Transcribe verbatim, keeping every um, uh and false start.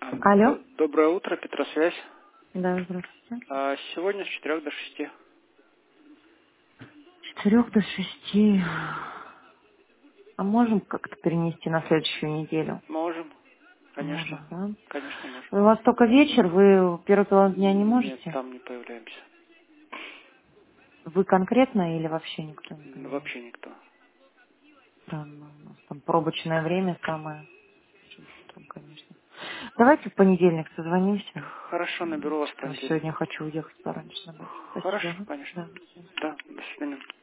А, Алло. д- Доброе утро, Петросвязь. Да, здравствуйте. А, Сегодня с четырех до шести. С четырех до шести. А можем как-то перенести на следующую неделю? Можем, конечно. Можем, да? Конечно, можем. У вас только вечер, вы первый половину дня не Нет, можете? там не появляемся. Вы конкретно или вообще никто не М, понимает? Вообще никто. Странно, у нас там пробочное время самое. шесть утром, конечно. Давайте в понедельник созвонимся. Хорошо, наберу вас в Что-то сегодня понедельник. хочу уехать пораньше на дачу. Спасибо. Хорошо, Ага. конечно. Да. Да, до свидания.